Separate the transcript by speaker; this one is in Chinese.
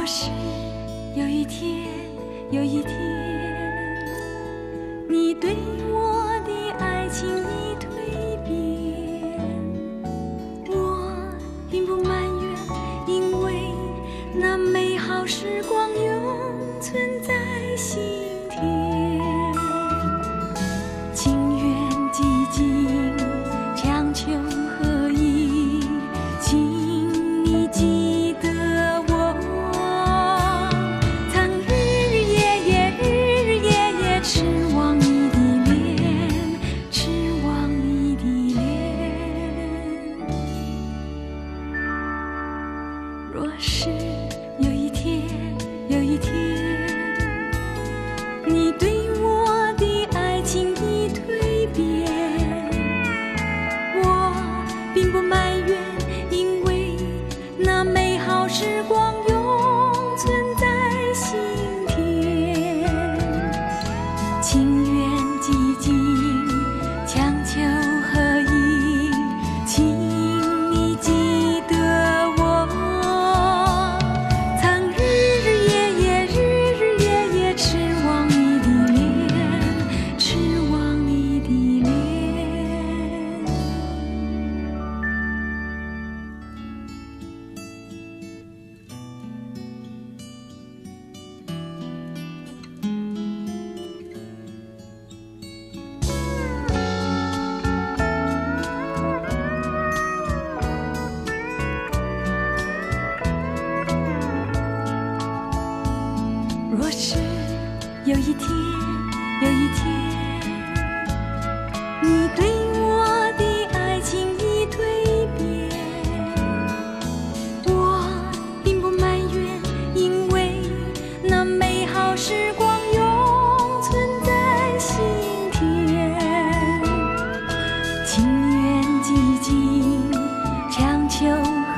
Speaker 1: 是有一天，有一天，你对我的爱情已蜕变，我并不埋怨，因为那美好时光永存在心田。情缘寂静，强求合一，请你记得我，曾日夜痴望你的脸，痴望你的脸。若是有一天，有一天，你对我的爱情已蜕变，我并不埋怨，因为那美好时光永存在心田。情缘寂静，强求合一，请你记得我，曾日夜痴望你的脸，痴望你的脸。若是有一天，有一天，你对我的爱情已蜕变，我并不埋怨，因为那美好时光永存在心田。情缘寂静，强求